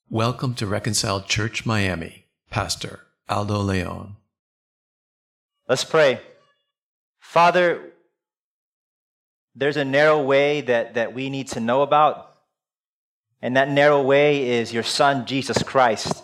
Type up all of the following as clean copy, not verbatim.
Welcome to Reconciled Church Miami, Pastor Aldo Leon. Let's pray. Father, there's a narrow way that we need to know about, and that narrow way is your Son, Jesus Christ.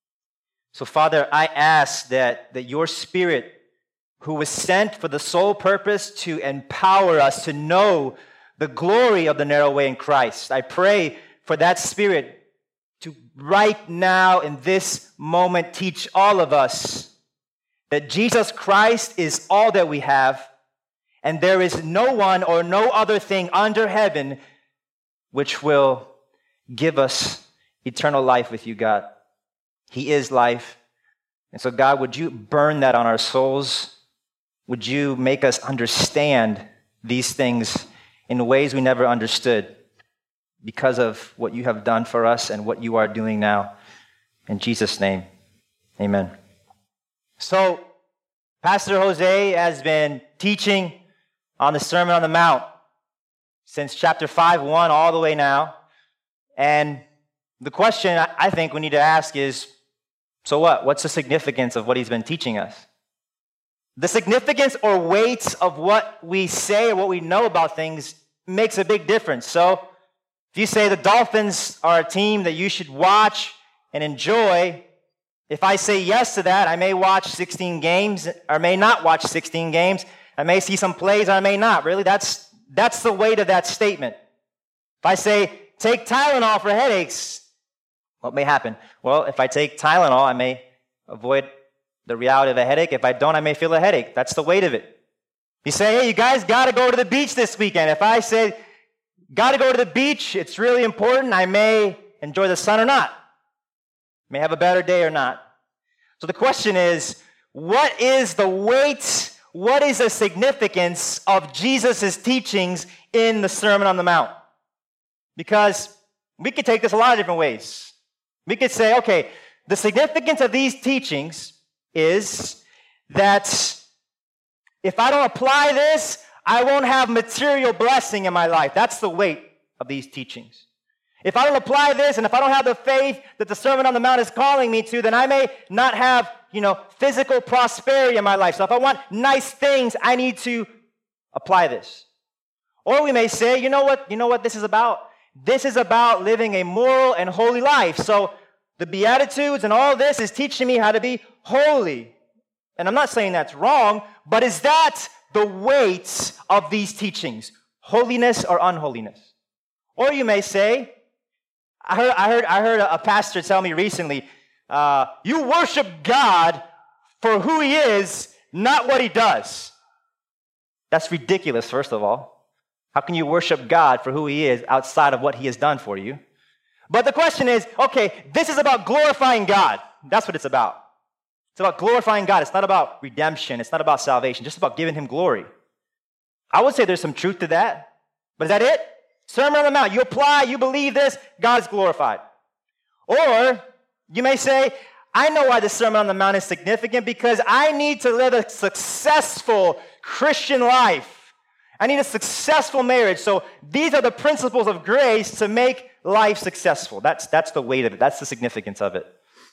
So, Father, I ask that your Spirit, who was sent for the sole purpose to empower us to know the glory of the narrow way in Christ, I pray for that Spirit to right now in this moment teach all of us that Jesus Christ is all that we have, and there is no one or no other thing under heaven which will give us eternal life with you, God. He is life. And so, God, would you burn that on our souls? Would you make us understand these things in ways we never understood because of what you have done for us and what you are doing now? In Jesus' name, amen. So, Pastor Jose has been teaching on the Sermon on the Mount since chapter 5:1 all the way now. And the question I think we need to ask is, so what? What's the significance of what he's been teaching us? The significance or weight of what we say or what we know about things makes a big difference. So, if you say the Dolphins are a team that you should watch and enjoy, if I say yes to that, I may watch 16 games or may not watch 16 games. I may see some plays or I may not. Really, that's the weight of that statement. If I say take Tylenol for headaches, what may happen? Well, if I take Tylenol, I may avoid the reality of a headache. If I don't, I may feel a headache. That's the weight of it. You say, hey, you guys got to go to the beach this weekend. If I say, got to go to the beach, it's really important, I may enjoy the sun or not. May have a better day or not. So the question is, what is the weight, what is the significance of Jesus' teachings in the Sermon on the Mount? Because we could take this a lot of different ways. We could say, okay, the significance of these teachings is that if I don't apply this, I won't have material blessing in my life. That's the weight of these teachings. If I don't apply this, and if I don't have the faith that the Sermon on the Mount is calling me to, then I may not have, physical prosperity in my life. So if I want nice things, I need to apply this. Or we may say, you know what this is about? This is about living a moral and holy life. So the Beatitudes and all this is teaching me how to be holy. And I'm not saying that's wrong, but is that the weight of these teachings? Holiness or unholiness? Or you may say, I heard a pastor tell me recently, you worship God for who he is, not what he does. That's ridiculous, first of all. How can you worship God for who he is outside of what he has done for you? But the question is, okay, this is about glorifying God. That's what it's about. It's about glorifying God. It's not about redemption. It's not about salvation. Just about giving him glory. I would say there's some truth to that. But is that it? Sermon on the Mount. You apply, you believe this, God is glorified. Or you may say, I know why the Sermon on the Mount is significant because I need to live a successful Christian life. I need a successful marriage. So these are the principles of grace to make life successful. That's the weight of it. That's the significance of it.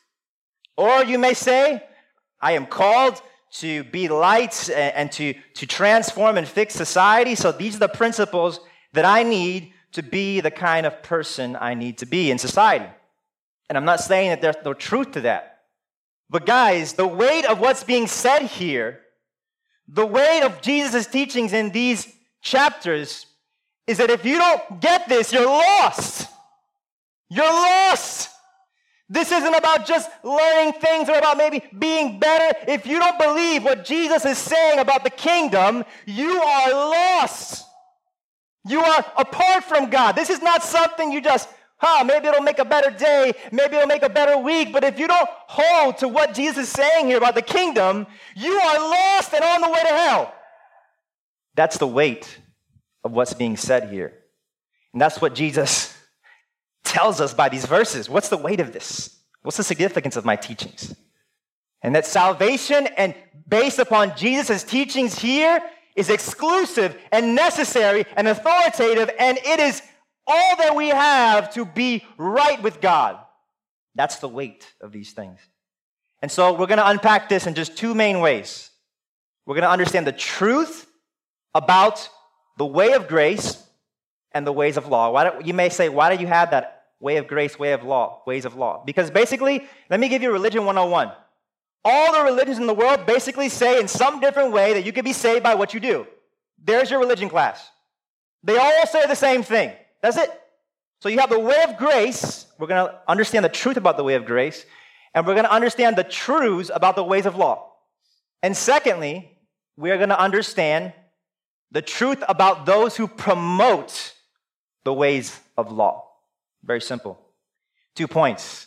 Or you may say, I am called to be lights and to transform and fix society. So these are the principles that I need to be the kind of person I need to be in society. And I'm not saying that there's no truth to that. But guys, the weight of what's being said here, the weight of Jesus' teachings in these chapters is that if you don't get this, you're lost. You're lost. This isn't about just learning things or about maybe being better. If you don't believe what Jesus is saying about the kingdom, you are lost. You are apart from God. This is not something you just, maybe it'll make a better day, maybe it'll make a better week. But if you don't hold to what Jesus is saying here about the kingdom, you are lost and on the way to hell. That's the weight of what's being said here. And that's what Jesus tells us by these verses. What's the weight of this? What's the significance of my teachings? And that salvation, and based upon Jesus' teachings here, is exclusive and necessary and authoritative, and it is all that we have to be right with God. That's the weight of these things. And so we're going to unpack this in just two main ways. We're going to understand the truth about the way of grace and the ways of law. You may say, why do you have that way of grace, way of law, ways of law? Because basically, let me give you Religion 101. All the religions in the world basically say in some different way that you can be saved by what you do. There's your religion class. They all say the same thing. That's it. So you have the way of grace. We're going to understand the truth about the way of grace, and we're going to understand the truths about the ways of law. And secondly, we are going to understand the truth about those who promote the ways of law. Very simple. 2 points.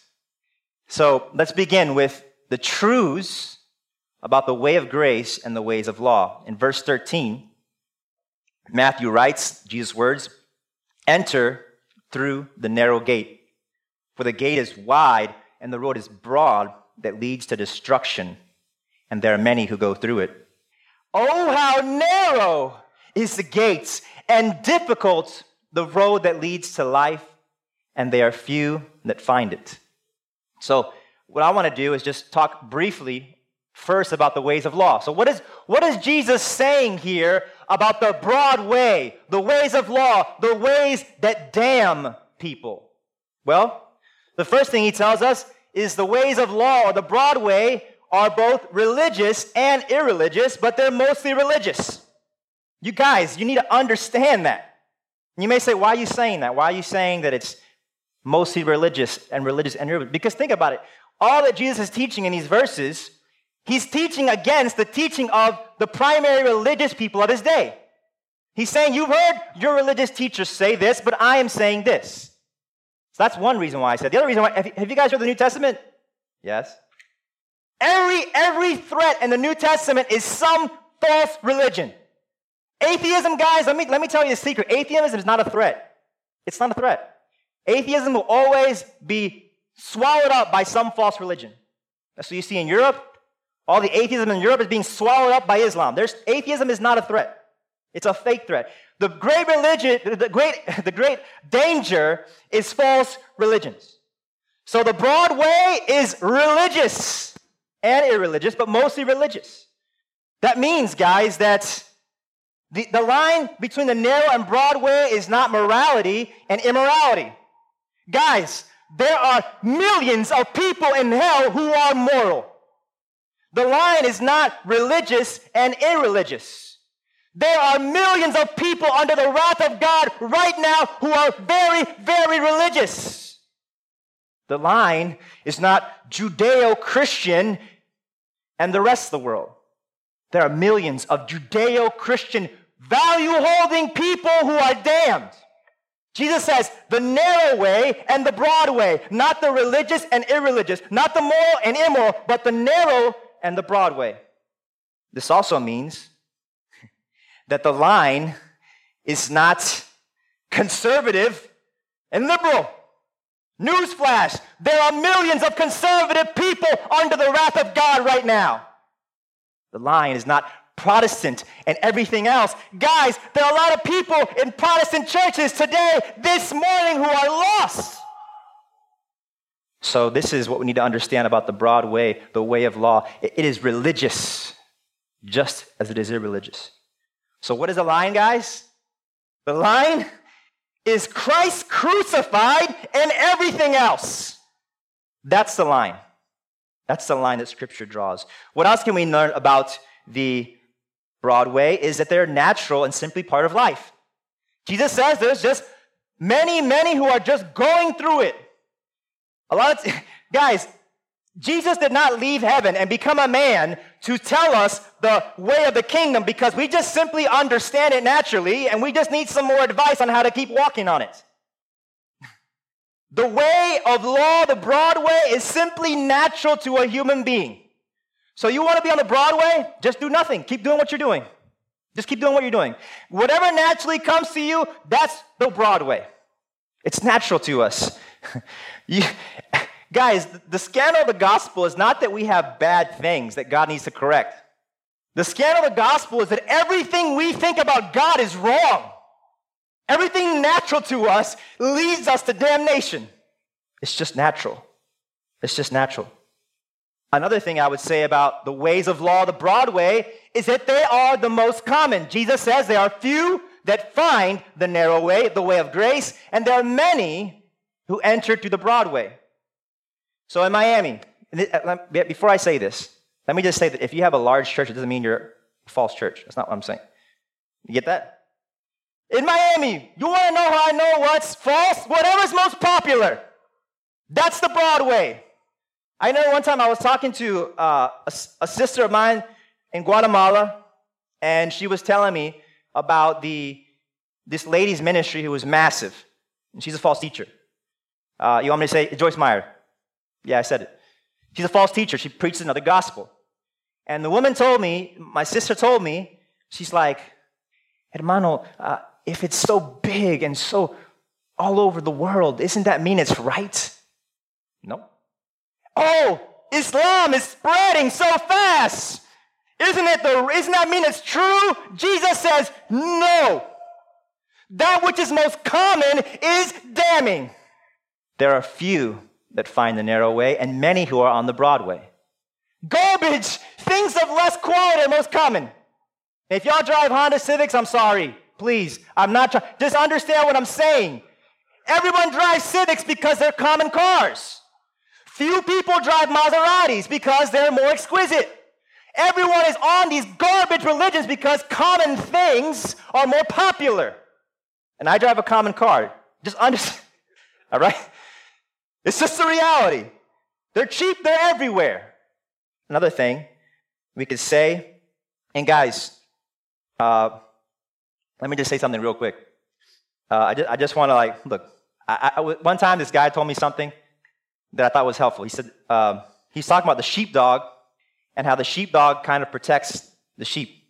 So let's begin with the truths about the way of grace and the ways of law. In verse 13, Matthew writes Jesus' words, "Enter through the narrow gate, for the gate is wide and the road is broad that leads to destruction, and there are many who go through it. Oh, how narrow is the gate and difficult the road that leads to life, and there are few that find it." So what I want to do is just talk briefly first about the ways of law. So what is Jesus saying here about the broad way, the ways of law, the ways that damn people? Well, the first thing he tells us is the ways of law, or the broad way, are both religious and irreligious, but they're mostly religious. You guys, you need to understand that. You may say, why are you saying that? Why are you saying that it's mostly religious and irreligious? Because think about it. All that Jesus is teaching in these verses, he's teaching against the teaching of the primary religious people of his day. He's saying, you've heard your religious teachers say this, but I am saying this. So that's one reason why I said. The other reason why, have you guys read the New Testament? Yes. Every threat in the New Testament is some false religion. Atheism, guys, let me tell you a secret. Atheism is not a threat. It's not a threat. Atheism will always be swallowed up by some false religion. That's what you see in Europe. All the atheism in Europe is being swallowed up by Islam. Atheism is not a threat. It's a fake threat. The great religion, the great danger is false religions. So the broad way is religious and irreligious, but mostly religious. That means, guys, that the line between the narrow and broad way is not morality and immorality. Guys, there are millions of people in hell who are moral. The line is not religious and irreligious. There are millions of people under the wrath of God right now who are very, very religious. The line is not Judeo-Christian and the rest of the world. There are millions of Judeo-Christian value-holding people who are damned. Jesus says the narrow way and the broad way, not the religious and irreligious, not the moral and immoral, but the narrow and the broad way. This also means that the line is not conservative and liberal. Newsflash, there are millions of conservative people under the wrath of God right now. The line is not Protestant and everything else. Guys, there are a lot of people in Protestant churches today, this morning, who are lost. So this is what we need to understand about the broad way, the way of law. It is religious, just as it is irreligious. So what is the line, guys? The line is Christ crucified and everything else. That's the line. That's the line that Scripture draws. What else can we learn about the broad way is that they're natural and simply part of life. Jesus says there's just many who are just going through it. Guys, Jesus did not leave heaven and become a man to tell us the way of the kingdom because we just simply understand it naturally and we just need some more advice on how to keep walking on it. The way of law, the broad way, is simply natural to a human being. So you want to be on the broad way? Just do nothing. Keep doing what you're doing. Just keep doing what you're doing. Whatever naturally comes to you, that's the broad way. It's natural to us. Guys, the scandal of the gospel is not that we have bad things that God needs to correct. The scandal of the gospel is that everything we think about God is wrong. Everything natural to us leads us to damnation. It's just natural. It's just natural. Another thing I would say about the ways of law, the broad way, is that they are the most common. Jesus says there are few that find the narrow way, the way of grace, and there are many who enter to the broad way. So in Miami, before I say this, let me just say that if you have a large church, it doesn't mean you're a false church. That's not what I'm saying. You get that? In Miami, you want to know how I know what's false? Whatever's most popular. That's the broad way. I know one time I was talking to a sister of mine in Guatemala, and she was telling me about this lady's ministry who was massive, and she's a false teacher. You want me to say Joyce Meyer? Yeah, I said it. She's a false teacher. She preaches another gospel. And the woman told me, my sister told me, she's like, hermano, if it's so big and so all over the world, doesn't that mean it's right? No. Oh, Islam is spreading so fast. Isn't that mean it's true? Jesus says, no. That which is most common is damning. There are few that find the narrow way and many who are on the broad way. Garbage, things of less quality are most common. If y'all drive Honda Civics, I'm sorry. Please, I'm not trying. Just understand what I'm saying. Everyone drives Civics because they're common cars. Few people drive Maseratis because they're more exquisite. Everyone is on these garbage religions because common things are more popular. And I drive a common car. Just understand. All right? It's just the reality. They're cheap, they're everywhere. Another thing we could say, and guys, let me just say something real quick. I just want to look. One time this guy told me something that I thought was helpful. He said, he's talking about the sheepdog and how the sheepdog kind of protects the sheep.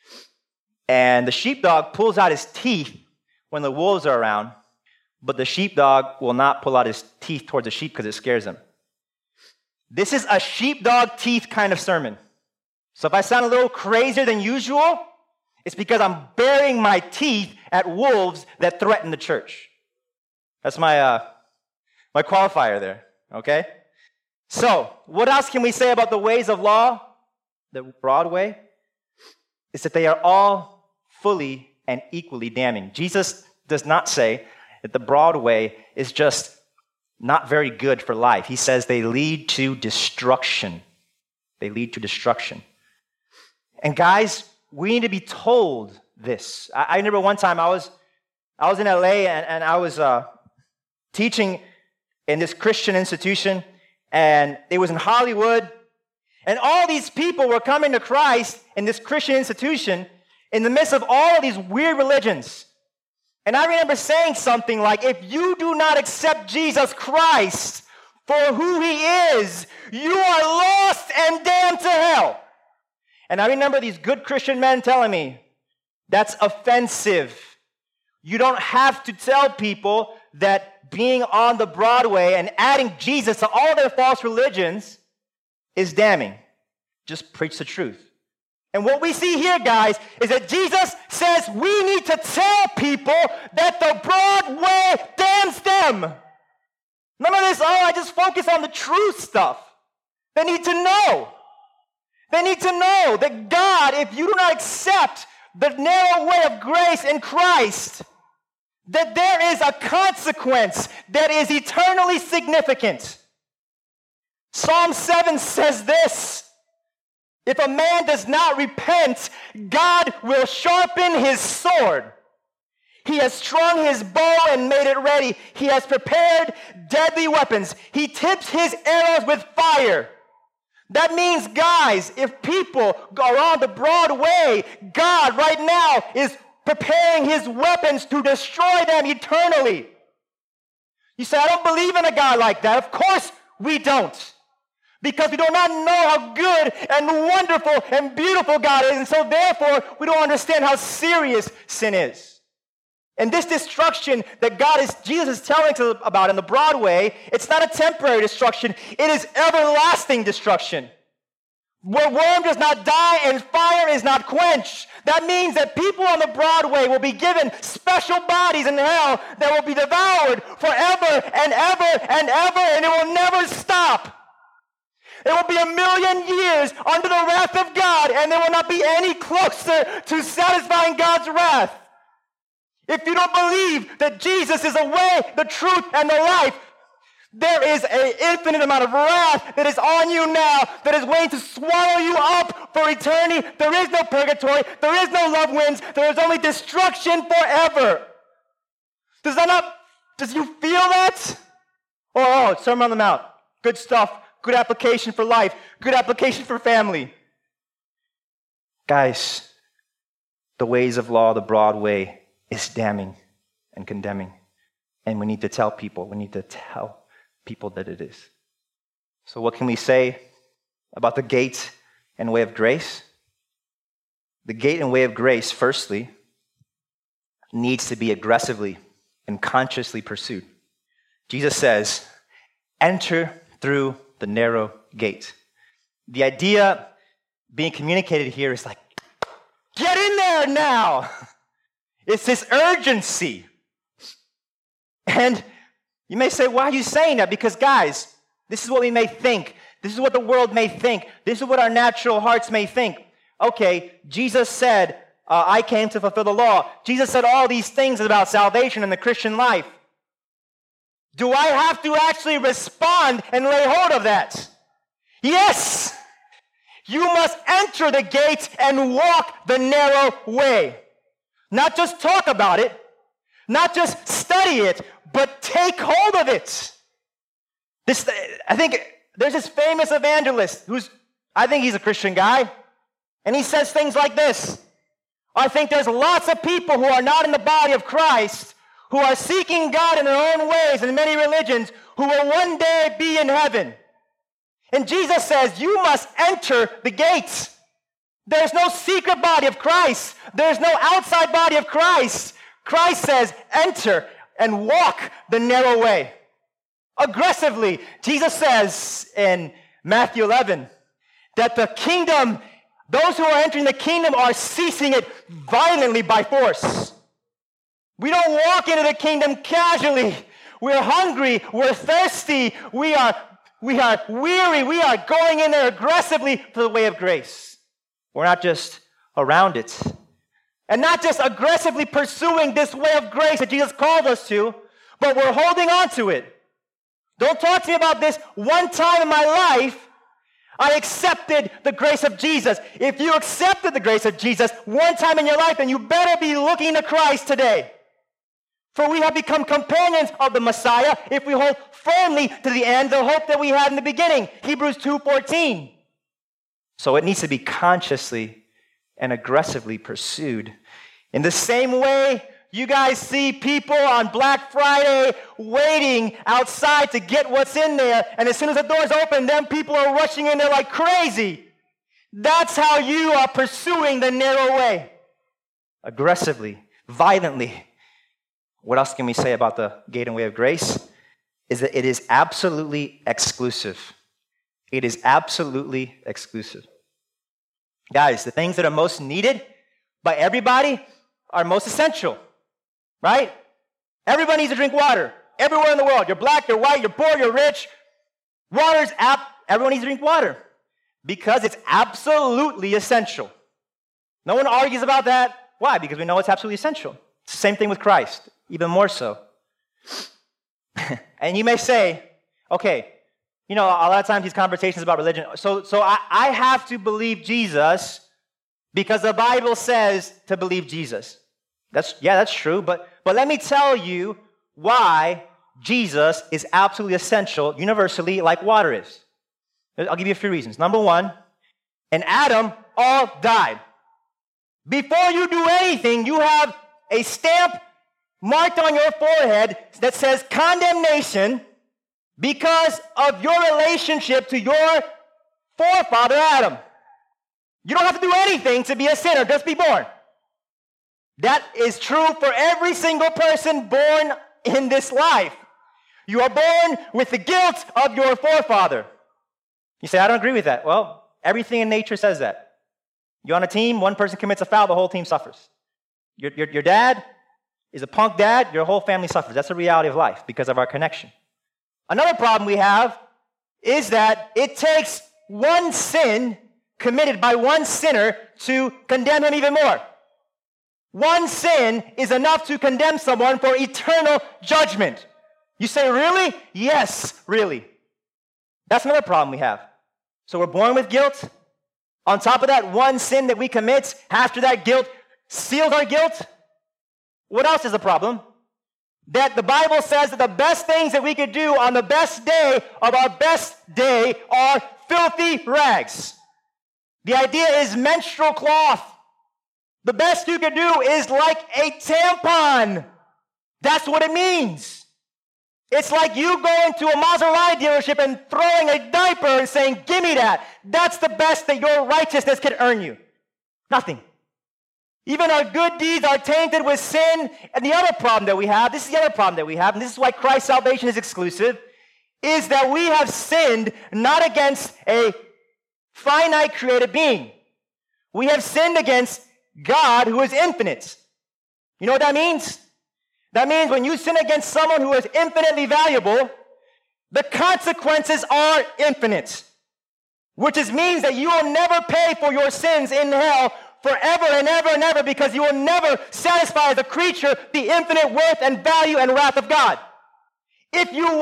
And the sheepdog pulls out his teeth when the wolves are around, but the sheepdog will not pull out his teeth towards the sheep because it scares him. This is a sheepdog teeth kind of sermon. So if I sound a little crazier than usual, it's because I'm burying my teeth at wolves that threaten the church. That's my qualifier there, okay? So, what else can we say about the ways of law? The broad way is that they are all fully and equally damning. Jesus does not say that the broad way is just not very good for life. He says they lead to destruction. They lead to destruction. And guys, we need to be told this. I remember one time I was in LA and I was teaching in this Christian institution, and it was in Hollywood, and all these people were coming to Christ in this Christian institution in the midst of all of these weird religions. And I remember saying something like, if you do not accept Jesus Christ for who he is, you are lost and damned to hell. And I remember these good Christian men telling me, that's offensive. You don't have to tell people that being on the Broadway and adding Jesus to all their false religions is damning. Just preach the truth. And what we see here, guys, is that Jesus says we need to tell people that the broad way damns them. None of this, I just focus on the true stuff. They need to know. They need to know that God, if you do not accept the narrow way of grace in Christ, that there is a consequence that is eternally significant. Psalm 7 says this: if a man does not repent, God will sharpen his sword. He has strung his bow and made it ready. He has prepared deadly weapons. He tips his arrows with fire. That means, guys, if people are on the broad way, God right now is preparing his weapons to destroy them eternally. You say, I don't believe in a God like that. Of course we don't. Because we do not know how good and wonderful and beautiful God is, and so therefore we don't understand how serious sin is. And this destruction that Jesus is telling us about in the broad way, it's not a temporary destruction, it is everlasting destruction. where worm does not die and fire is not quenched. That means that people on the Broadway will be given special bodies in hell that will be devoured forever and ever and ever, and it will never stop. It will be 1,000,000 years under the wrath of God, and they will not be any closer to satisfying God's wrath. If you don't believe that Jesus is the way, the truth, and the life, there is an infinite amount of wrath that is on you now that is waiting to swallow you up for eternity. There is no purgatory. There is no love wins. There is only destruction forever. Does you feel that? Oh, Sermon on the Mount. Good stuff. Good application for life. Good application for family. Guys, the ways of law, the broad way, is damning and condemning. And we need to tell people. We need to tell people that it is. So what can we say about the gate and way of grace? The gate and way of grace, firstly, needs to be aggressively and consciously pursued. Jesus says, enter through the narrow gate. The idea being communicated here is like, get in there now. It's this urgency. And you may say, why are you saying that? Because, guys, this is what we may think. This is what the world may think. This is what our natural hearts may think. Okay, Jesus said, I came to fulfill the law. Jesus said all these things about salvation and the Christian life. Do I have to actually respond and lay hold of that? Yes! You must enter the gate and walk the narrow way. Not just talk about it, not just study it, but take hold of it. I think there's this famous evangelist I think he's a Christian guy, and he says things like this. I think there's lots of people who are not in the body of Christ, who are seeking God in their own ways in many religions, who will one day be in heaven. And Jesus says, you must enter the gates. There's no secret body of Christ. There's no outside body of Christ. Christ says, enter and walk the narrow way. Aggressively, Jesus says in Matthew 11 that the kingdom, those who are entering the kingdom are seizing it violently by force. We don't walk into the kingdom casually. We're hungry. We're thirsty. We are weary. We are going in there aggressively for the way of grace. We're not just around it. And not just aggressively pursuing this way of grace that Jesus called us to, but we're holding on to it. Don't talk to me about this one time in my life. I accepted the grace of Jesus. If you accepted the grace of Jesus one time in your life, then you better be looking to Christ today. For we have become companions of the Messiah if we hold firmly to the end the hope that we had in the beginning. Hebrews 2:14. So it needs to be consciously and aggressively pursued. In the same way, you guys see people on Black Friday waiting outside to get what's in there, and as soon as the doors open, then people are rushing in there like crazy. That's how you are pursuing the narrow way. Aggressively, violently. What else can we say about the gate and way of grace? Is that it is absolutely exclusive. It is absolutely exclusive. Guys, the things that are most needed by everybody are most essential, right? Everybody needs to drink water. Everywhere in the world. You're black, you're white, you're poor, you're rich. Everyone needs to drink water because it's absolutely essential. No one argues about that. Why? Because we know it's absolutely essential. It's the same thing with Christ, even more so. And you may say, okay, a lot of times these conversations about religion, so I have to believe Jesus because the Bible says to believe Jesus. That's true, but let me tell you why Jesus is absolutely essential universally like water is. I'll give you a few reasons. Number one, in Adam, all died. Before you do anything, you have a stamp marked on your forehead that says condemnation because of your relationship to your forefather Adam. You don't have to do anything to be a sinner, just be born. That is true for every single person born in this life. You are born with the guilt of your forefather. You say, I don't agree with that. Well, Everything in nature says that. You're on a team, one person commits a foul, the whole team suffers. Your dad is a punk dad, your whole family suffers. That's the reality of life because of our connection. Another problem we have is that it takes one sin committed by one sinner to condemn him even more. One sin is enough to condemn someone for eternal judgment. You say, really? Yes, really. That's another problem we have. So we're born with guilt. On top of that, one sin that we commit, after that guilt seals our guilt. What else is the problem? That the Bible says that the best things that we could do on the best day of our best day are filthy rags. The idea is menstrual cloth. The best you could do is like a tampon. That's what it means. It's like you going to a Maserati dealership and throwing a diaper and saying, give me that. That's the best that your righteousness can earn you. Nothing. Even our good deeds are tainted with sin. And the other problem that we have, this is the other problem that we have, and this is why Christ's salvation is exclusive, is that we have sinned not against a finite created being. We have sinned against God who is infinite. You know what that means? That means when you sin against someone who is infinitely valuable, the consequences are infinite. Which means that you will never pay for your sins in hell forever and ever and ever, because you will never satisfy as a creature the infinite worth and value and wrath of God. If you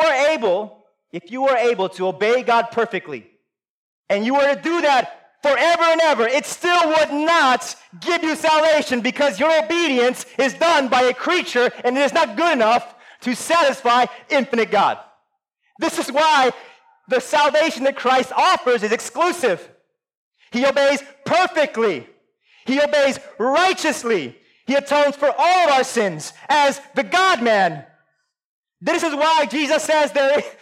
were able to obey God perfectly, and you were to do that forever and ever, it still would not give you salvation, because your obedience is done by a creature and it is not good enough to satisfy infinite God. This is why the salvation that Christ offers is exclusive. He obeys perfectly. He obeys righteously. He atones for all of our sins as the God-man. This is why Jesus says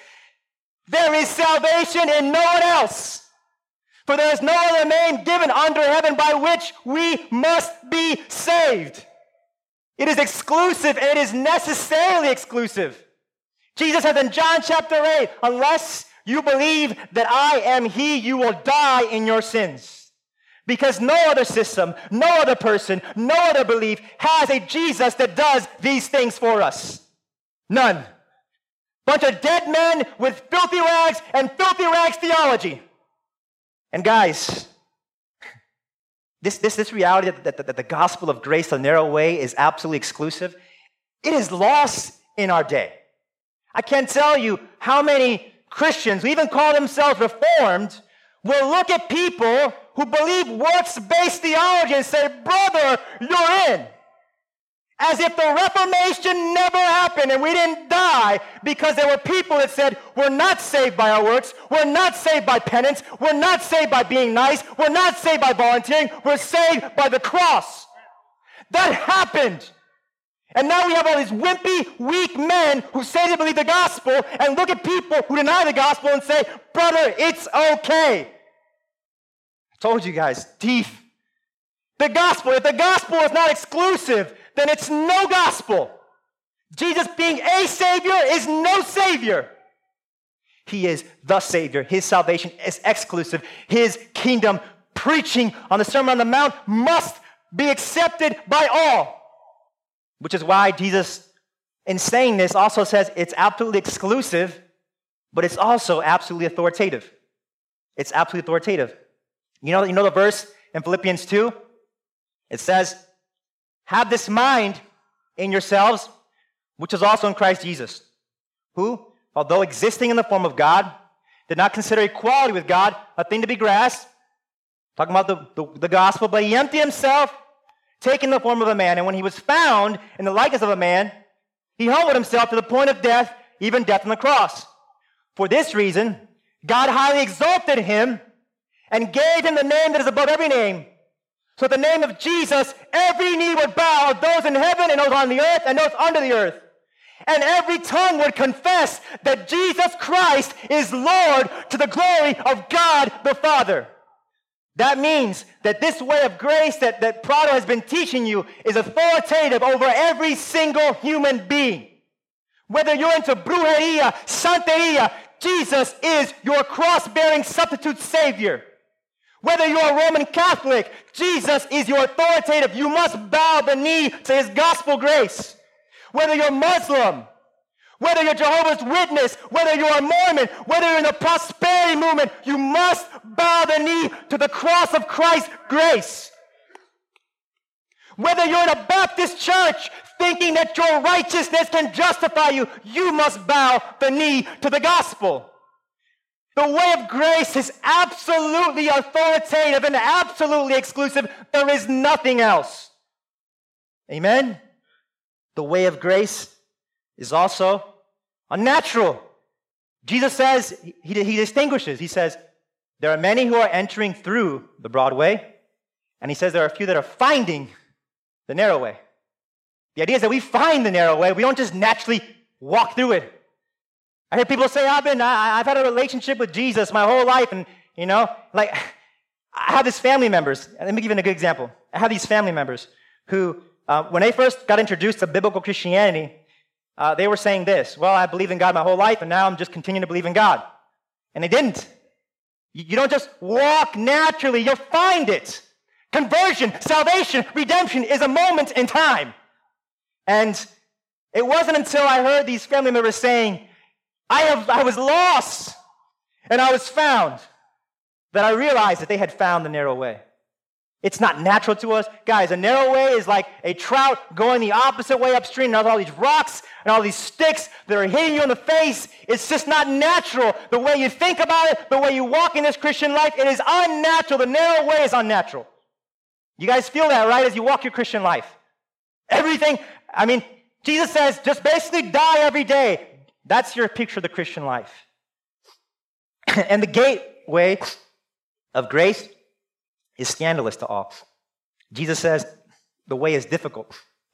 there is salvation in no one else. For there is no other name given under heaven by which we must be saved. It is exclusive, and it is necessarily exclusive. Jesus says in John chapter 8, unless you believe that I am He, you will die in your sins. Because no other system, no other person, no other belief has a Jesus that does these things for us. None. Bunch of dead men with filthy rags and filthy rags theology. And guys, this reality that the gospel of grace, the narrow way, is absolutely exclusive, it is lost in our day. I can't tell you how many Christians who even call themselves Reformed will look at people who believe works-based theology and say, brother, you're in. As if the Reformation never happened and we didn't die, because there were people that said, we're not saved by our works, we're not saved by penance, we're not saved by being nice, we're not saved by volunteering, we're saved by the cross. That happened. And now we have all these wimpy, weak men who say they believe the gospel and look at people who deny the gospel and say, brother, it's okay. I told you guys, teeth. The gospel, if the gospel is not exclusive, then it's no gospel. Jesus being a Savior is no Savior. He is the Savior. His salvation is exclusive. His kingdom preaching on the Sermon on the Mount must be accepted by all. Which is why Jesus, in saying this, also says it's absolutely exclusive, but it's also absolutely authoritative. It's absolutely authoritative. You know the verse in Philippians 2? It says, have this mind in yourselves, which is also in Christ Jesus, who, although existing in the form of God, did not consider equality with God a thing to be grasped. Talking about the gospel, but he emptied himself, taking the form of a man, and when he was found in the likeness of a man, he humbled himself to the point of death, even death on the cross. For this reason, God highly exalted him and gave him the name that is above every name. So at the name of Jesus, every knee would bow, those in heaven and those on the earth and those under the earth. And every tongue would confess that Jesus Christ is Lord to the glory of God the Father. That means that this way of grace that Prado has been teaching you is authoritative over every single human being. Whether you're into brujeria, santeria, Jesus is your cross-bearing substitute Savior. Whether you're a Roman Catholic, Jesus is your authoritative. You must bow the knee to his gospel grace. Whether you're Muslim, whether you're Jehovah's Witness, whether you're a Mormon, whether you're in the prosperity movement, you must bow the knee to the cross of Christ's grace. Whether you're in a Baptist church thinking that your righteousness can justify you, you must bow the knee to the gospel. The way of grace is absolutely authoritative and absolutely exclusive. There is nothing else. Amen? The way of grace is also unnatural. Jesus says, he distinguishes. He says, there are many who are entering through the broad way, and he says there are a few that are finding the narrow way. The idea is that we find the narrow way. We don't just naturally walk through it. I hear people say, I've had a relationship with Jesus my whole life, and, I have these family members. Let me give you a good example. I have these family members who, when they first got introduced to biblical Christianity, they were saying this, well, I believed in God my whole life, and now I'm just continuing to believe in God. And they didn't. You don't just walk naturally, you'll find it. Conversion, salvation, redemption is a moment in time. And it wasn't until I heard these family members saying, I was lost and I was found, that I realized that they had found the narrow way. It's not natural to us. Guys, a narrow way is like a trout going the opposite way upstream. There's all these rocks and all these sticks that are hitting you in the face. It's just not natural. The way you think about it, the way you walk in this Christian life, it is unnatural. The narrow way is unnatural. You guys feel that, right, as you walk your Christian life? Everything, Jesus says, just basically die every day. That's your picture of the Christian life. And the gateway of grace is scandalous to all. Jesus says the way is difficult.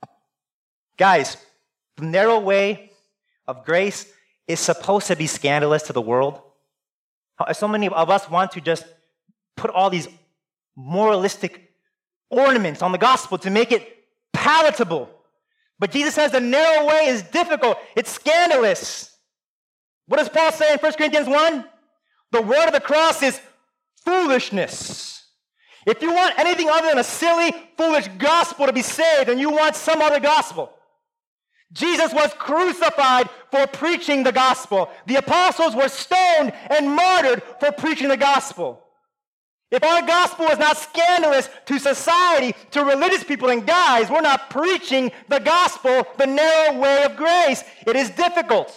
Guys, the narrow way of grace is supposed to be scandalous to the world. So many of us want to just put all these moralistic ornaments on the gospel to make it palatable. But Jesus says the narrow way is difficult. It's scandalous. What does Paul say in 1 Corinthians 1? The word of the cross is foolishness. If you want anything other than a silly, foolish gospel to be saved, then you want some other gospel. Jesus was crucified for preaching the gospel. The apostles were stoned and martyred for preaching the gospel. If our gospel is not scandalous to society, to religious people, and guys, we're not preaching the gospel, the narrow way of grace. It is difficult.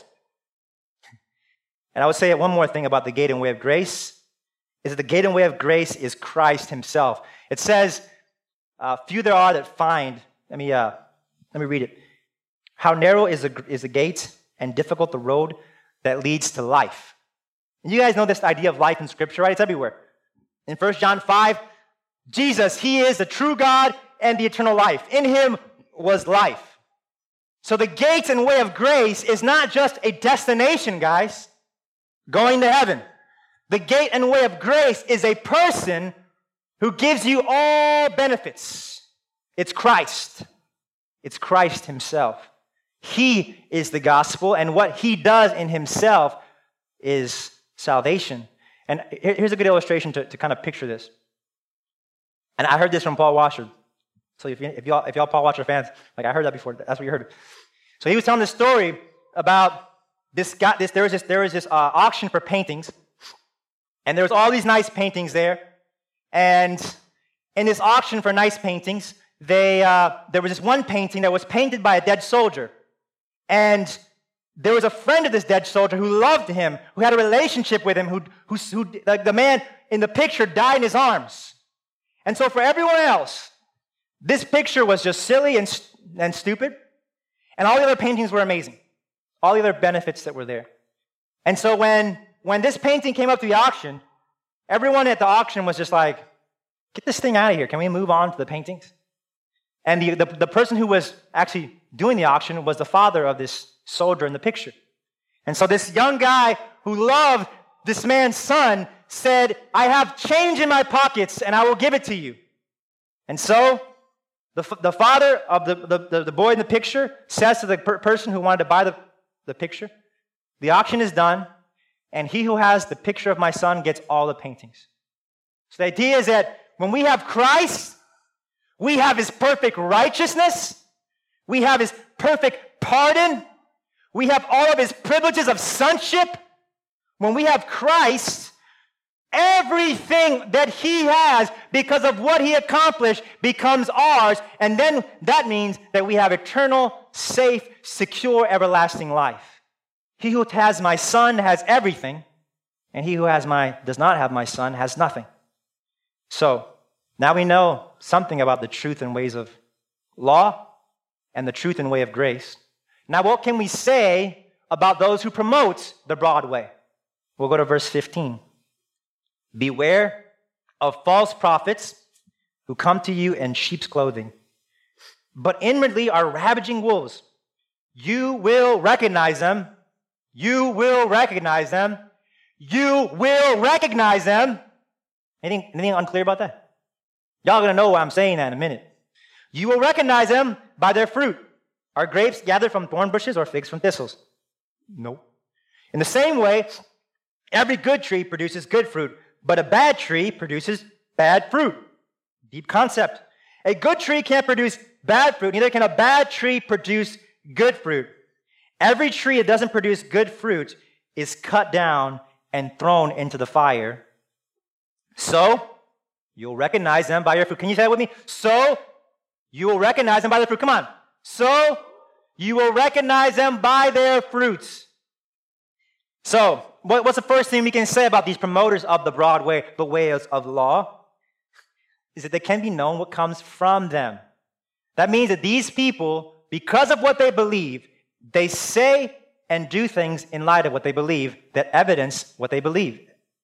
And I would say one more thing about the gate and way of grace, is that the gate and way of grace is Christ himself. It says, few there are that find. Let me read it. How narrow is the gate and difficult the road that leads to life. And you guys know this idea of life in Scripture, right? It's everywhere. In 1 John 5, Jesus, he is the true God and the eternal life. In him was life. So the gate and way of grace is not just a destination, guys, going to heaven. The gate and way of grace is a person who gives you all benefits. It's Christ. It's Christ himself. He is the gospel, and what he does in himself is salvation. And here's a good illustration to kind of picture this. And I heard this from Paul Washer. So if y'all Paul Washer fans, I heard that before. That's what you heard. So he was telling this story about this guy. There was this auction for paintings, and there was all these nice paintings there. And in this auction for nice paintings, there was this one painting that was painted by a dead soldier, and there was a friend of this dead soldier who loved him, who had a relationship with him, who the man in the picture died in his arms. And so for everyone else, this picture was just silly and stupid, and all the other paintings were amazing. All the other benefits that were there. And so when this painting came up to the auction, everyone at the auction was just like, get this thing out of here. Can we move on to the paintings? And the person who was actually doing the auction was the father of this soldier in the picture. And so this young guy who loved this man's son said, I have change in my pockets and I will give it to you. And so the father of the boy in the picture says to the person who wanted to buy the picture, the auction is done, and he who has the picture of my son gets all the paintings. So the idea is that when we have Christ, we have his perfect righteousness, we have his perfect pardon, we have all of his privileges of sonship. When we have Christ, everything that he has because of what he accomplished becomes ours, and then that means that we have eternal, safe, secure, everlasting life. He who has my Son has everything, and he who does not have my Son has nothing. So, now we know something about the truth and ways of law and the truth and way of grace. Now, what can we say about those who promote the broad way? We'll go to verse 15. Beware of false prophets who come to you in sheep's clothing, but inwardly are ravaging wolves. You will recognize them. You will recognize them. You will recognize them. Anything unclear about that? Y'all are going to know why I'm saying that in a minute. You will recognize them by their fruit. Are grapes gathered from thorn bushes or figs from thistles? No. In the same way, every good tree produces good fruit, but a bad tree produces bad fruit. Deep concept. A good tree can't produce bad fruit, neither can a bad tree produce good fruit. Every tree that doesn't produce good fruit is cut down and thrown into the fire. So, you'll recognize them by your fruit. Can you say that with me? So, you will recognize them by their fruit. Come on. So, you will recognize them by their fruits. So, what's the first thing we can say about these promoters of the broad way, the ways of law? Is that they can be known what comes from them. That means that these people, because of what they believe, they say and do things in light of what they believe that evidence what they believe.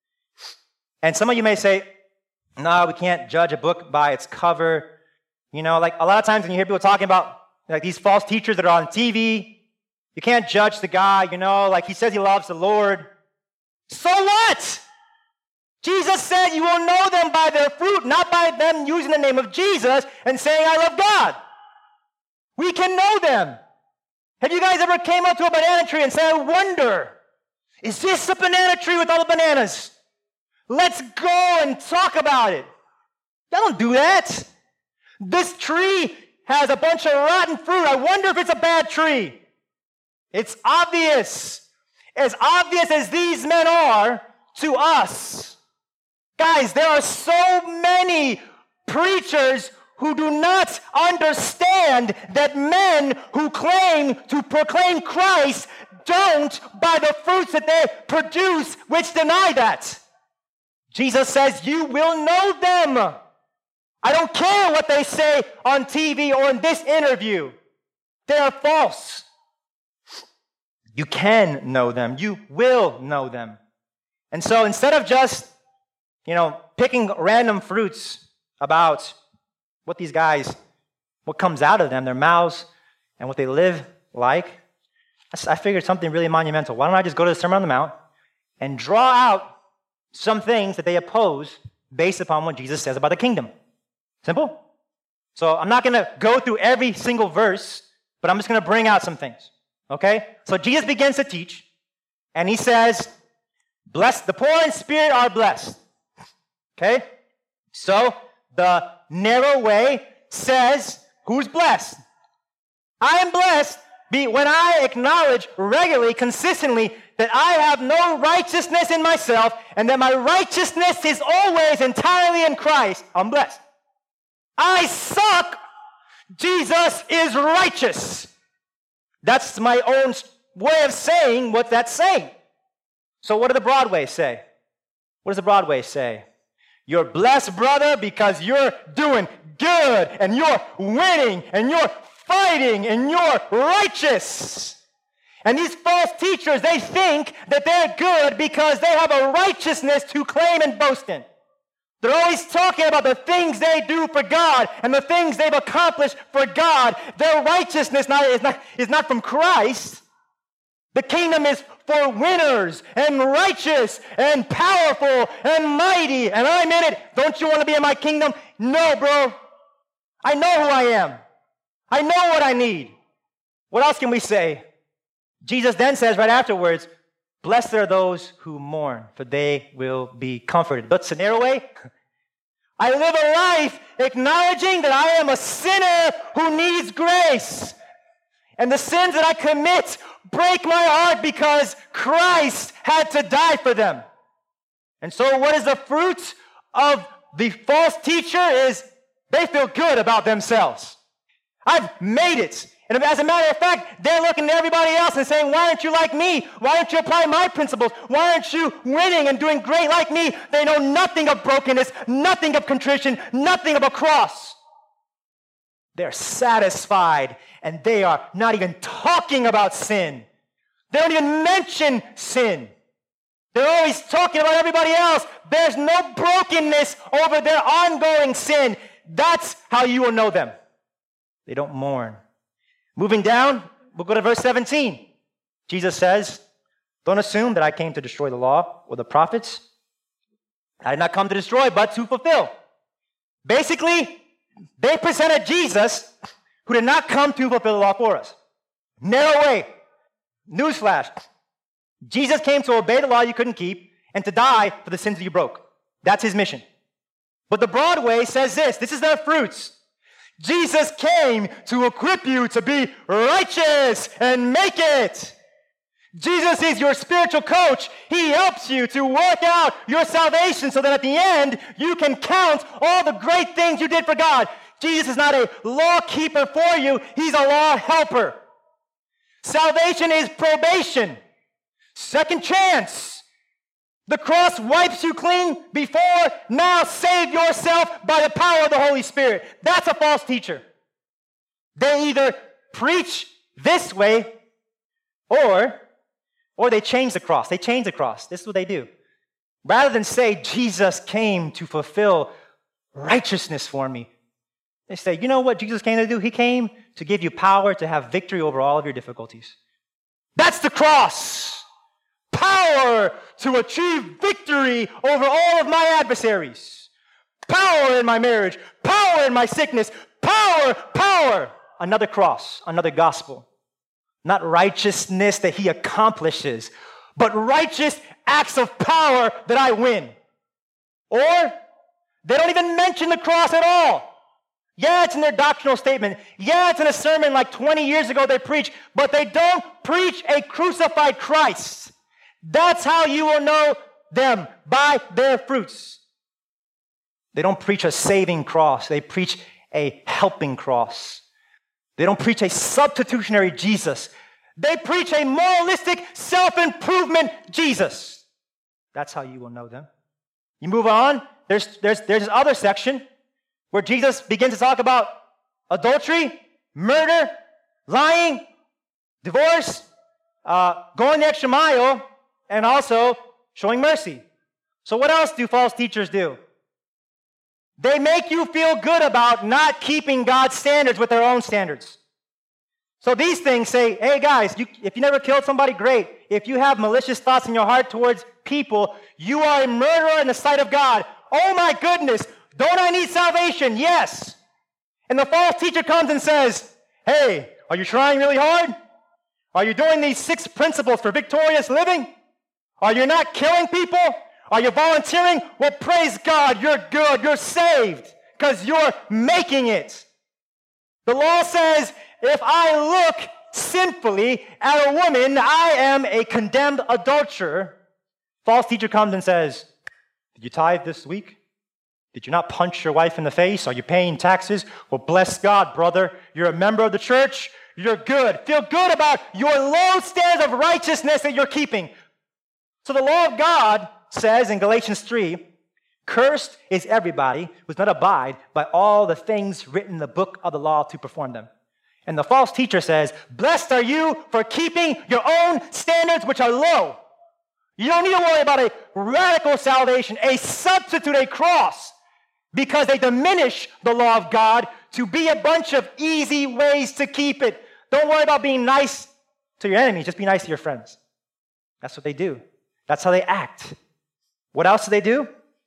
And some of you may say, no, we can't judge a book by its cover. You know, like a lot of times when you hear people talking about like these false teachers that are on TV, you can't judge the guy, you know, like he says he loves the Lord. So what? Jesus said you will know them by their fruit, not by them using the name of Jesus and saying, I love God. We can know them. Have you guys ever came up to a banana tree and said, I wonder, is this a banana tree with all the bananas? Let's go and talk about it. Y'all don't do that. This tree has a bunch of rotten fruit. I wonder if it's a bad tree. It's obvious. As obvious as these men are to us. Guys, there are so many preachers who do not understand that men who claim to proclaim Christ don't by the fruits that they produce, which deny that. Jesus says, you will know them. I don't care what they say on TV or in this interview. They are false. You can know them. You will know them. And so instead of just, picking random fruits about what these guys, what comes out of them, their mouths, and what they live like, I figured something really monumental. Why don't I just go to the Sermon on the Mount and draw out some things that they oppose based upon what Jesus says about the kingdom? Simple. So I'm not going to go through every single verse, but I'm just going to bring out some things. Okay? So Jesus begins to teach, and he says, blessed, the poor in spirit are blessed. Okay? So the narrow way says, who's blessed? I am blessed when I acknowledge regularly, consistently, that I have no righteousness in myself, and that my righteousness is always entirely in Christ. I'm blessed. I suck. Jesus is righteous. That's my own way of saying what that's saying. So what do the Broadway say? What does the Broadway say? You're blessed, brother, because you're doing good, and you're winning, and you're fighting, and you're righteous. And these false teachers, they think that they're good because they have a righteousness to claim and boast in. They're always talking about the things they do for God and the things they've accomplished for God. Their righteousness is not from Christ. The kingdom is for winners and righteous and powerful and mighty, and I'm in it. Don't you want to be in my kingdom? No, bro. I know who I am. I know what I need. What else can we say? Jesus then says right afterwards, blessed are those who mourn, for they will be comforted. But the narrow way, I live a life acknowledging that I am a sinner who needs grace. And the sins that I commit break my heart because Christ had to die for them. And so what is the fruit of the false teacher is they feel good about themselves. I've made it. And as a matter of fact, they're looking at everybody else and saying, why aren't you like me? Why don't you apply my principles? Why aren't you winning and doing great like me? They know nothing of brokenness, nothing of contrition, nothing of a cross. They're satisfied, and they are not even talking about sin. They don't even mention sin. They're always talking about everybody else. There's no brokenness over their ongoing sin. That's how you will know them. They don't mourn. Moving down, we'll go to verse 17. Jesus says, don't assume that I came to destroy the law or the prophets. I did not come to destroy, but to fulfill. Basically, they presented Jesus, who did not come to fulfill the law for us. Narrow way. Newsflash. Jesus came to obey the law you couldn't keep and to die for the sins that you broke. That's his mission. But the broad way says this is their fruits. Jesus came to equip you to be righteous and make it. Jesus is your spiritual coach. He helps you to work out your salvation so that at the end you can count all the great things you did for God. Jesus is not a law keeper for you. He's a law helper. Salvation is probation. Second chance. The cross wipes you clean before. Now save yourself by the power of the Holy Spirit. That's a false teacher. They either preach this way or they change the cross. They change the cross. This is what they do. Rather than say, Jesus came to fulfill righteousness for me, they say, you know what Jesus came to do? He came to give you power to have victory over all of your difficulties. That's the cross. Power to achieve victory over all of my adversaries. Power in my marriage. Power in my sickness. Power. Another cross, another gospel. Not righteousness that he accomplishes, but righteous acts of power that I win. Or they don't even mention the cross at all. Yeah, it's in their doctrinal statement. Yeah, it's in a sermon like 20 years ago they preach, but they don't preach a crucified Christ. That's how you will know them, by their fruits. They don't preach a saving cross. They preach a helping cross. They don't preach a substitutionary Jesus. They preach a moralistic self-improvement Jesus. That's how you will know them. You move on. There's this other section where Jesus begins to talk about adultery, murder, lying, divorce, going the extra mile, and also showing mercy. So what else do false teachers do? They make you feel good about not keeping God's standards with their own standards. So these things say, hey guys, if you never killed somebody, great. If you have malicious thoughts in your heart towards people, you are a murderer in the sight of God. Oh my goodness, don't I need salvation? Yes. And the false teacher comes and says, hey, are you trying really hard? Are you doing these 6 principles for victorious living? Are you not killing people? Are you volunteering? Well, praise God, you're good, you're saved, because you're making it. The law says, if I look sinfully at a woman, I am a condemned adulterer. False teacher comes and says, did you tithe this week? Did you not punch your wife in the face? Are you paying taxes? Well, bless God, brother. You're a member of the church. You're good. Feel good about your low standards of righteousness that you're keeping. So the law of God says in Galatians 3, cursed is everybody who does not abide by all the things written in the book of the law to perform them. And the false teacher says, blessed are you for keeping your own standards which are low. You don't need to worry about a radical salvation, a substitute, a cross, because they diminish the law of God to be a bunch of easy ways to keep it. Don't worry about being nice to your enemies, just be nice to your friends. That's what they do. That's how they act. What else do they do?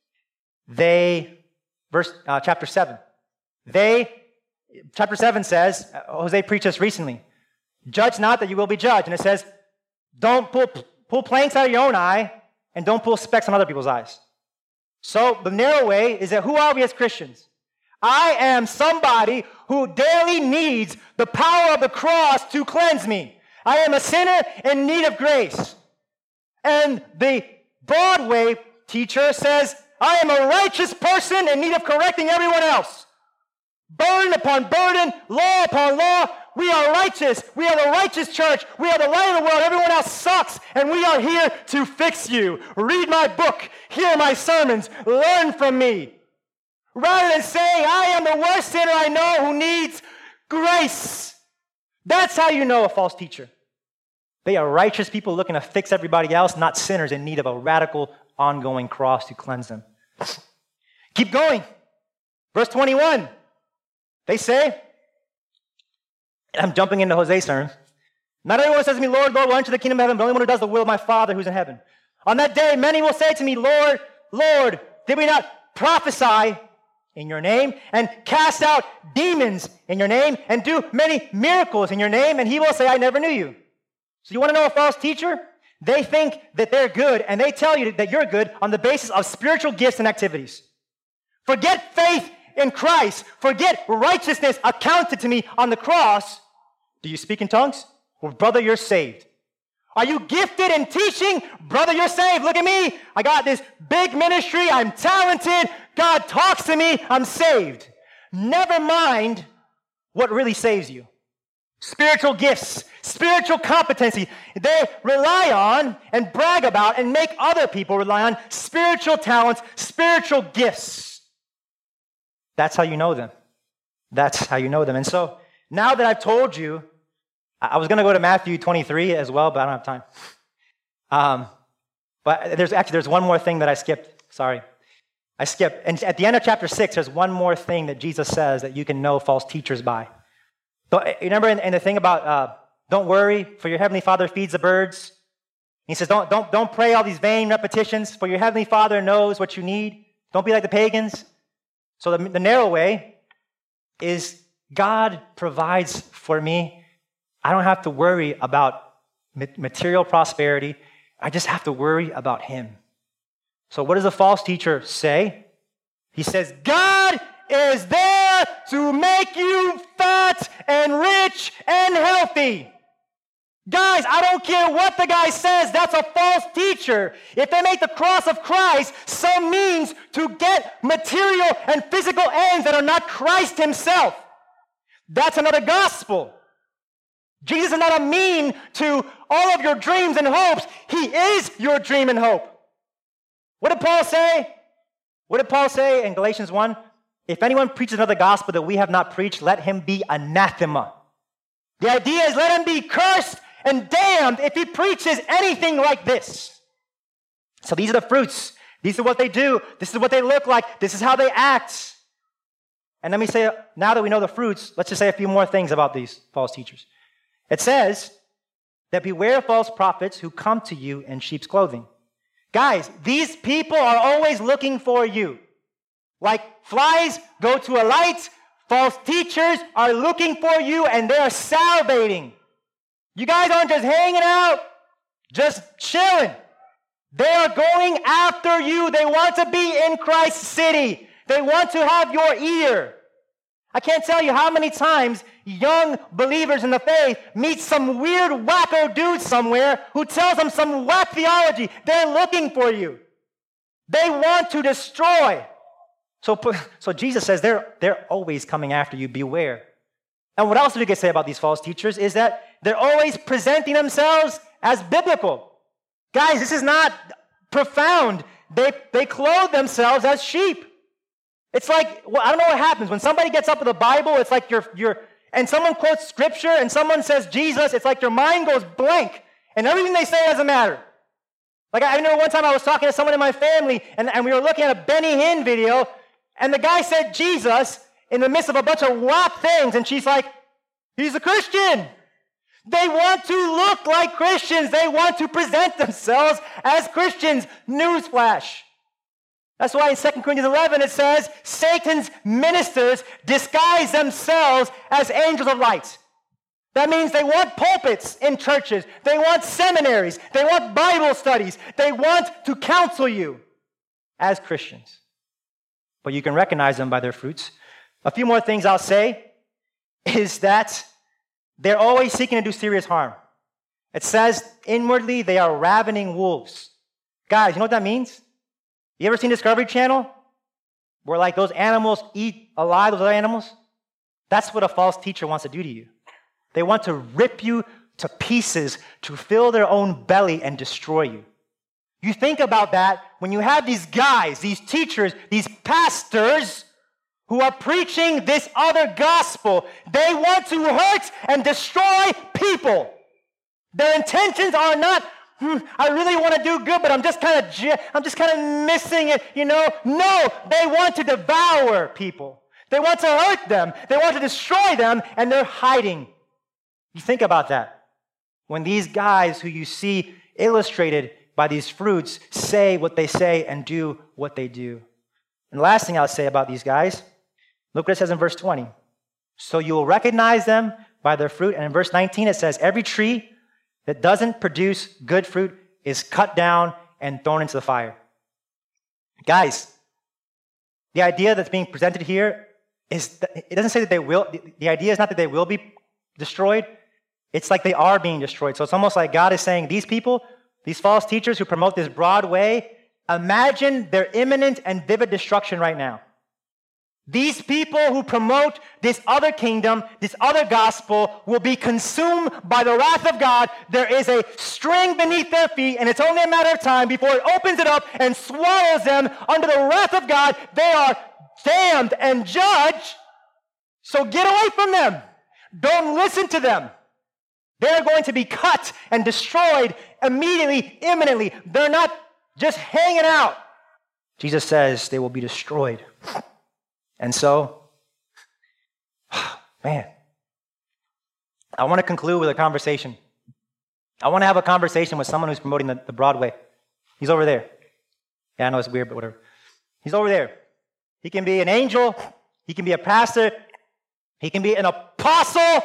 Chapter 7. Chapter 7 says, Jose preached this recently, judge not that you will be judged. And it says, don't pull planks out of your own eye and don't pull specks on other people's eyes. So the narrow way is that who are we as Christians? I am somebody who daily needs the power of the cross to cleanse me. I am a sinner in need of grace. And the Broadway teacher says, I am a righteous person in need of correcting everyone else. Burden upon burden, law upon law. We are righteous. We are the righteous church. We are the light of the world. Everyone else sucks, and we are here to fix you. Read my book. Hear my sermons. Learn from me. Rather than saying, I am the worst sinner I know who needs grace. That's how you know a false teacher. They are righteous people looking to fix everybody else, not sinners in need of a radical, ongoing cross to cleanse them. Keep going. Verse 21. They say, and I'm jumping into Jose's sermon, not everyone says to me, Lord, Lord, will enter the kingdom of heaven, but only one who does the will of my Father who's in heaven. On that day, many will say to me, Lord, Lord, did we not prophesy in your name and cast out demons in your name and do many miracles in your name? And he will say, I never knew you. So you want to know a false teacher? They think that they're good, and they tell you that you're good on the basis of spiritual gifts and activities. Forget faith in Christ. Forget righteousness accounted to me on the cross. Do you speak in tongues? Well, brother, you're saved. Are you gifted in teaching? Brother, you're saved. Look at me. I got this big ministry. I'm talented. God talks to me. I'm saved. Never mind what really saves you. Spiritual gifts, spiritual competency. They rely on and brag about and make other people rely on spiritual talents, spiritual gifts. That's how you know them. That's how you know them. And so now that I've told you, I was going to go to Matthew 23 as well, but I don't have time. But there's one more thing that I skipped. Sorry. I skipped. And at the end of chapter 6, there's one more thing that Jesus says that you can know false teachers by. So, you remember in the thing about don't worry, for your heavenly Father feeds the birds? He says, don't pray all these vain repetitions, for your heavenly Father knows what you need. Don't be like the pagans. So the narrow way is God provides for me. I don't have to worry about material prosperity. I just have to worry about Him. So what does a false teacher say? He says, God is there to make you fat and rich and healthy. Guys, I don't care what the guy says, that's a false teacher. If they make the cross of Christ some means to get material and physical ends that are not Christ Himself, that's another gospel. Jesus is not a mean to all of your dreams and hopes. He is your dream and hope. What did Paul say? What did Paul say in Galatians 1? If anyone preaches another gospel that we have not preached, let him be anathema. The idea is let him be cursed and damned if he preaches anything like this. So these are the fruits. These are what they do. This is what they look like. This is how they act. And let me say, now that we know the fruits, let's just say a few more things about these false teachers. It says that beware of false prophets who come to you in sheep's clothing. Guys, these people are always looking for you. Like flies go to a light, false teachers are looking for you and they're salivating. You guys aren't just hanging out, just chilling. They are going after you. They want to be in Christ's city. They want to have your ear. I can't tell you how many times young believers in the faith meet some weird wacko dude somewhere who tells them some whack theology. They're looking for you. They want to destroy. So Jesus says they're always coming after you. Beware. And what else we can say about these false teachers is that they're always presenting themselves as biblical. Guys, this is not profound. They clothe themselves as sheep. It's like, well, I don't know what happens. When somebody gets up with the Bible, it's like and someone quotes scripture and someone says Jesus, it's like your mind goes blank and everything they say doesn't matter. Like I remember one time I was talking to someone in my family and we were looking at a Benny Hinn video and the guy said Jesus in the midst of a bunch of whack things and she's like, he's a Christian. They want to look like Christians. They want to present themselves as Christians. Newsflash. That's why in 2 Corinthians 11 it says, Satan's ministers disguise themselves as angels of light. That means they want pulpits in churches. They want seminaries. They want Bible studies. They want to counsel you. as Christians. But you can recognize them by their fruits. A few more things I'll say is that they're always seeking to do serious harm. It says inwardly they are ravening wolves. Guys, you know what that means? You ever seen Discovery Channel? Where like those animals eat alive those other animals? That's what a false teacher wants to do to you. They want to rip you to pieces to fill their own belly and destroy you. You think about that when you have these guys, these teachers, these pastors who are preaching this other gospel. They want to hurt and destroy people. Their intentions are not, I really want to do good, but I'm just kind of missing it, you know. No, they want to devour people. They want to hurt them. They want to destroy them, and they're hiding. You think about that. When these guys who you see illustrated by these fruits say what they say and do what they do. And the last thing I'll say about these guys, look what it says in verse 20. So you will recognize them by their fruit. And in verse 19 it says, every tree that doesn't produce good fruit is cut down and thrown into the fire. Guys, the idea that's being presented here is that it doesn't say that they will, the idea is not that they will be destroyed. It's like they are being destroyed. So it's almost like God is saying, these people, these false teachers who promote this broad way, imagine their imminent and vivid destruction right now. These people who promote this other kingdom, this other gospel, will be consumed by the wrath of God. There is a string beneath their feet, and it's only a matter of time before it opens it up and swallows them under the wrath of God. They are damned and judged. So get away from them. Don't listen to them. They're going to be cut and destroyed immediately, imminently. They're not just hanging out. Jesus says they will be destroyed. And so, man, I want to conclude with a conversation. I want to have a conversation with someone who's promoting the Broadway. He's over there. Yeah, I know it's weird, but whatever. He's over there. He can be an angel. He can be a pastor. He can be an apostle.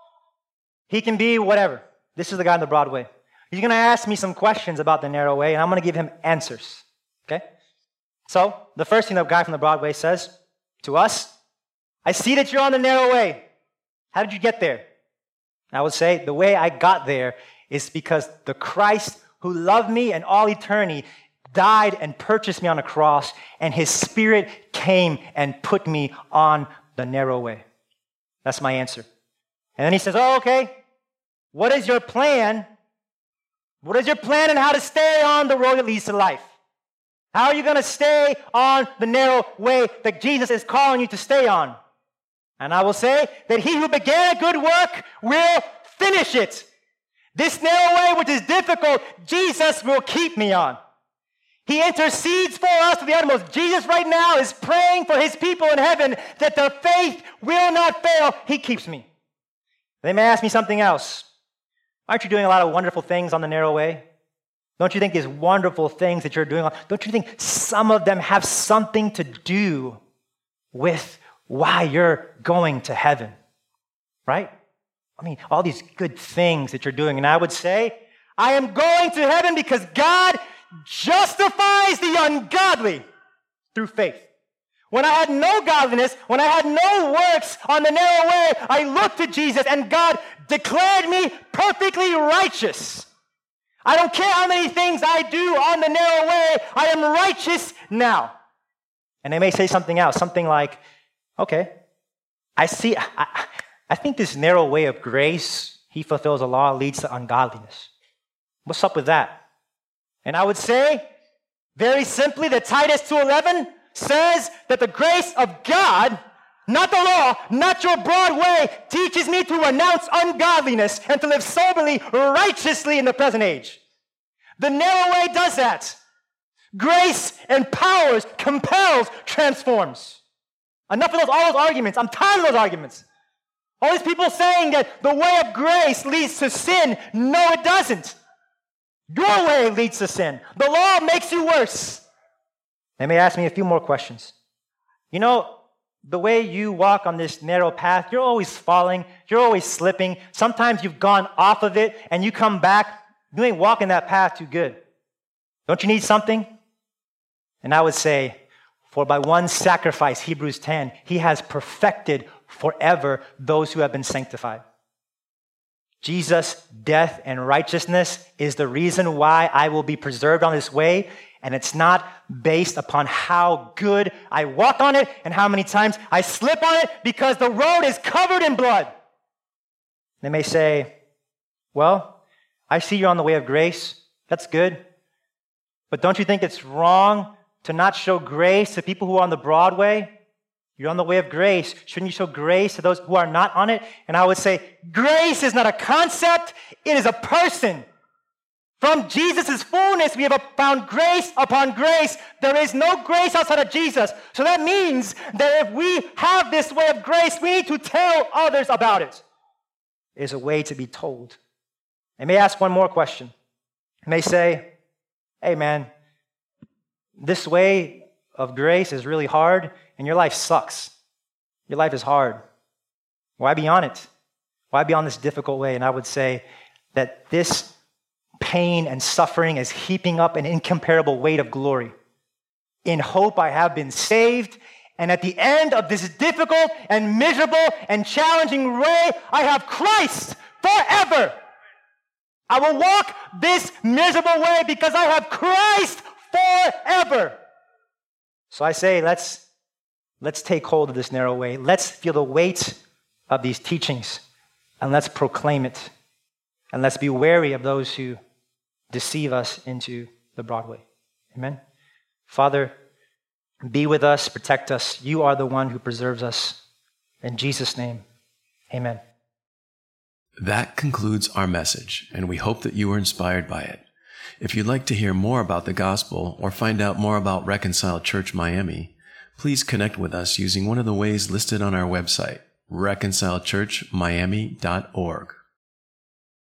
He can be whatever. This is the guy on the Broadway. He's going to ask me some questions about the narrow way, and I'm going to give him answers. Okay? So, the first thing the guy from the Broadway says to us, I see that you're on the narrow way. How did you get there? I would say the way I got there is because the Christ who loved me in all eternity died and purchased me on a cross, and his Spirit came and put me on the narrow way. That's my answer. And then he says, oh, okay, what is your plan? What is your plan on how to stay on the road that leads to life? How are you going to stay on the narrow way that Jesus is calling you to stay on? And I will say that he who began a good work will finish it. This narrow way, which is difficult, Jesus will keep me on. He intercedes for us to the utmost. Jesus right now is praying for his people in heaven that their faith will not fail. He keeps me. They may ask me something else. Aren't you doing a lot of wonderful things on the narrow way? Don't you think these wonderful things that you're doing, don't you think some of them have something to do with why you're going to heaven? Right? I mean, all these good things that you're doing. And I would say, I am going to heaven because God justifies the ungodly through faith. When I had no godliness, when I had no works on the narrow way, I looked to Jesus and God declared me perfectly righteous. I don't care how many things I do on the narrow way, I am righteous now. And they may say something else, something like, okay, I think this narrow way of grace, he fulfills the law, leads to ungodliness. What's up with that? And I would say, very simply, that Titus 2:11 says that the grace of God, not the law, not your broad way, teaches me to renounce ungodliness and to live soberly, righteously in the present age. The narrow way does that. Grace empowers, compels, transforms. Enough of all those arguments. I'm tired of those arguments. All these people saying that the way of grace leads to sin. No, it doesn't. Your way leads to sin. The law makes you worse. They may ask me a few more questions. You know, the way you walk on this narrow path, you're always falling, you're always slipping. Sometimes you've gone off of it and you come back, you ain't walking that path too good. Don't you need something? And I would say, for by one sacrifice, Hebrews 10, he has perfected forever those who have been sanctified. Jesus' death and righteousness is the reason why I will be preserved on this way. And it's not based upon how good I walk on it and how many times I slip on it, because the road is covered in blood. They may say, well, I see you're on the way of grace. That's good. But don't you think it's wrong to not show grace to people who are on the broad way? You're on the way of grace. Shouldn't you show grace to those who are not on it? And I would say, grace is not a concept. It is a person. From Jesus' fullness, we have found grace upon grace. There is no grace outside of Jesus. So that means that if we have this way of grace, we need to tell others about it. It is a way to be told. I may ask one more question. I may say, hey man, this way of grace is really hard and your life sucks. Your life is hard. Why be on it? Why be on this difficult way? And I would say that this pain and suffering is heaping up an incomparable weight of glory. In hope I have been saved, and at the end of this difficult and miserable and challenging way, I have Christ forever. I will walk this miserable way because I have Christ forever. So I say, let's take hold of this narrow way. Let's feel the weight of these teachings, and let's proclaim it. And let's be wary of those who deceive us into the broad way. Amen? Father, be with us, protect us. You are the one who preserves us. In Jesus' name, amen. That concludes our message, and we hope that you were inspired by it. If you'd like to hear more about the gospel or find out more about Reconciled Church Miami, please connect with us using one of the ways listed on our website, reconciledchurchmiami.org.